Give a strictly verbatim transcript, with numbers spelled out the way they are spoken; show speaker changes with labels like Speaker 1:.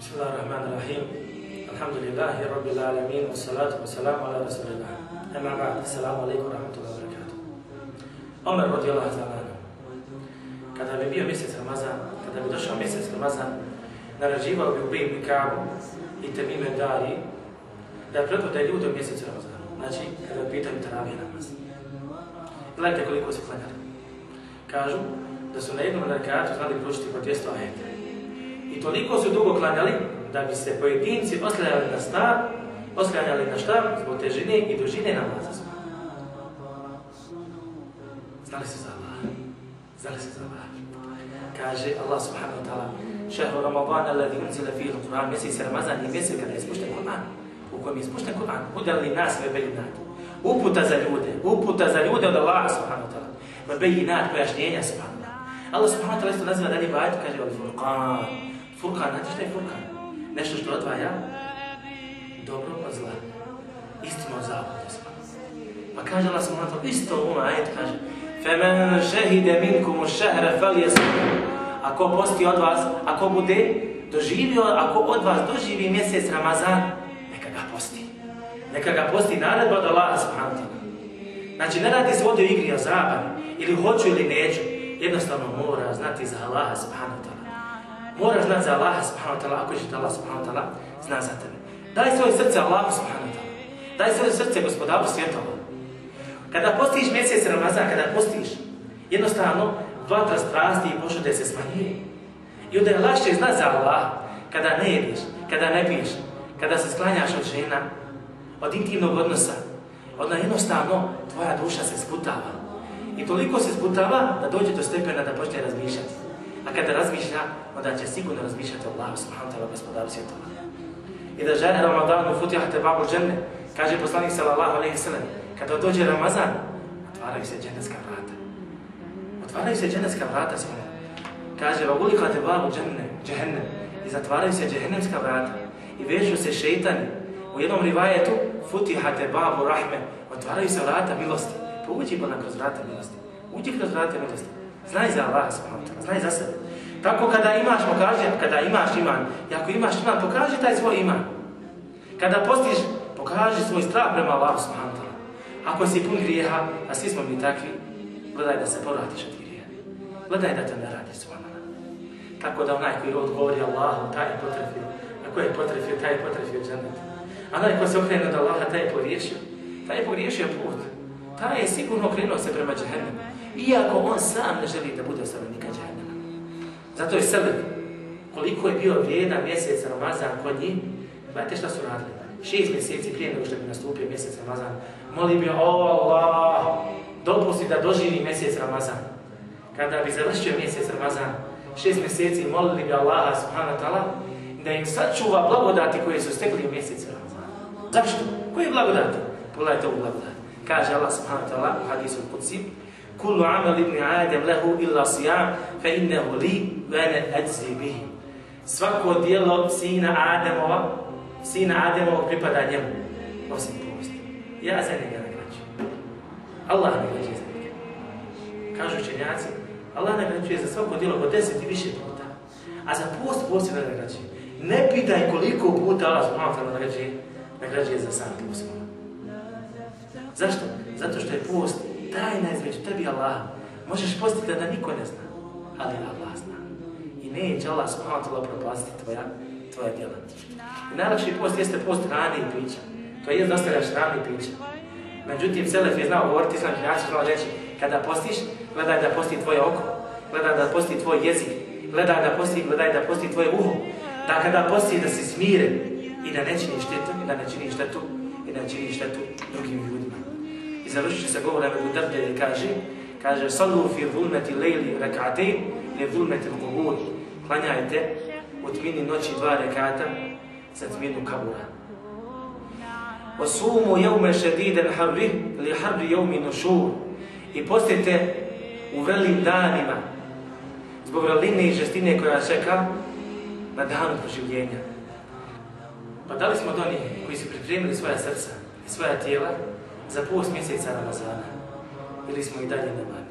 Speaker 1: Bismillahirrahmanirrahim. Alhamdulillahi rabbil alamin, wassalatu wassalamu ala rasulillah. Amma ba'd. Assalamu alaikum wa rahmatullahi wa barakatuh. Omer radijallahu ta'ala, kada bi bio mjesec Ramazan, kada bi došao mjesec Ramazan, naređivao bi Ubej ibn Ka'bu i Temime Dari da predvode ljude u mjesecu Ramazanu. Znači, kada pitaju taravih namaz. Gledajte koliko se klanjali. Kažu da su na jednom rekatu znali proučiti po dvjesto ajeta. I toliko su dugo klanjali da bi se pojedinci oslanjali na stav, oslanjali na štab zbog težine i dužine namaza. Znali se za Allah. Znali se za Allah. Kaže Allah subhanahu wa ta'ala: Šehru Ramadana alladhi unzila fihi al-Qur'an, mjesec Ramazan je mjesec kada je spušten Kur'an, u kojem je spušten Kur'an, hudan linnas ve bejinat. Uputa za ljude, uputa za ljude od Allaha subhanahu wa ta'ala. Ve bejinat, pojašnjenja subhanahu wa ta'ala. Allah subhanahu wa ta'ala isto naziva dalje bajet, kaže al-Furqan. Furqan, znate šta je Furqan? Nešto što odvaja dobro od zla, istinu od zablude. Pa kaže Allah subhanahu wa ta'ala isto u ovom ajetu, kaže: فَمَنْ شَهِدَ مِنْكُمُ الشَّهْرَ فَلْيَصُمْهُ. Ako posti od vas, ako bude doživio, ako od vas doživi mjesec Ramazan, neka ga posti. Neka ga posti naredba od Allaha subhanahu wa ta'ala. Znači, ne radi se ovdje o igri, o zabavi, ili hoću ili neću. Jednostavno mora znati za Allaha subhanahu wa ta'ala. Moraš znati za Allaha subhanahu wa ta'ala, ako ćeš da Allah subhanahu wa ta'ala zna za tebe. Daj svoje srce Allahu subhanahu wa ta'ala. Daj svoje srce Gospodaru svjetova. Kada postiš mjesec Ramazan, kada postiš, jednostavno vatra strasti i požude se smanjuje. I onda je lakše znati za Allah kada ne jediš, kada ne piješ, kada se sklanjaš od žena, od intimnog odnosa. Onda jednostavno tvoja duša se sputava. I toliko se sputava da dođe do stepena da počne razmišljati. A kada razmišlja, onda će sigurno razmišljati o Allahu subhanahu wa ta'ala, Gospodaru svjetova. I da žene Ramadanu futihate babu dženne, kaže poslanik sallallahu alejhi ve sellem, kada dođe Ramazan, otvaraju se dženevska vrata. Otvaraju se dženevska vrata svima. Kaže: "Va ulikate babu dženne, džehennem." I zatvaraju se džehennemska vrata. I vežu se šejtani. U jednom rivajetu futihate babu rahme, otvaraju se vrata milosti. Pouđi pa kroz vrata milosti. Uđi kroz vrata milosti. Znaj za Allah subhanahu wa ta'ala, znaj za sebe. Tako kada imaš, pokaži, kada imaš iman, i ako imaš iman, pokaži taj svoj iman. Kada postiš, pokaži svoj strah prema Allahu subhanahu wa ta'ala. Ako si pun grijeha, a svi smo mi takvi, gledaj da se povratiš od grijeha. Gledaj da te ne radi subhanallah. Tako da onaj koji odgovori Allahu, taj je potrefio. A ko je potrefio, taj je potrefio džennet. A onaj ko se okrene od Allaha, taj je pogriješio. Taj je pogriješio put. Taj je sigurno okrenuo se prema džehennemu. Iako on sam ne želi da bude stanovnika džehennema. Zato je selek. Koliko je bio vrijedan mjesec Ramazan kod njih, gledajte šta su radili. Šest mjeseci prije nego što bi nastupio mjesec Ramazan, moli bi: "O Allah, dopusti da doživi mjesec Ramazan." Kada bi završio mjesec Ramazan, šest mjeseci molili bi Allaha subhanahu wa ta'ala da im sačuva blagodati koje su stekli u mjesecu Ramazan. Zašto? Koje blagodati? Pogledajte ovu blagodat. Kaže Allah subhanahu wa ta'ala u hadisu al-Qudsi: "Kullu amal ibn Adam lahu illa siyam, fa innahu li wa ana ajzi bihi." Svako djelo sina Ademova, sina Ademovog pripada njemu, osim post. Ja za njega nagrađujem. Allah nagrađuje za njega. Kažu učenjaci, Allah nagrađuje za svako djelo po deset i više puta. A za post posebno nagrađuje. Ne pitaj koliko puta Allah subhanahu wa ta'ala nagrađuje, nagrađuje za sam post. Zašto? Zato što je post tajna između tebi i Allaha. Možeš postiti da niko ne zna, ali Allah zna. I neće Allah subhanahu wa ta'ala propastiti tvoja, tvoja djela. I najlakši post jeste post hrane i pića. To je da ostavljaš hrane i pića. Međutim, Selef je znao govoriti, islam činjaci znao reći: kada postiš, gledaj da posti tvoje oko, gledaj da posti tvoj jezik, gledaj da posti, gledaj da posti tvoje uho. Da kada postiš da si smiren i da ne činiš štetu, i da ne činiš štetu, i da ne činiš štetu drugim ljudima. I završit će se govor Ebu Darde i kaže, kaže: "Sallu fi zulmeti lejli rek'atein, li zulmeti l'qubur." Klanjajte u tmini noći dva rekata za tminu kabura. "Wasumu yawma shadidan harri li harri yawmi nushur." I postite u vrelim danima zbog vreline i žestine koja čeka na danu proživljenja. Pa da li smo od onih koji su pripremili svoja srca i svoja tijela za post mjeseca Ramazana? Ili smo i dalje nemali?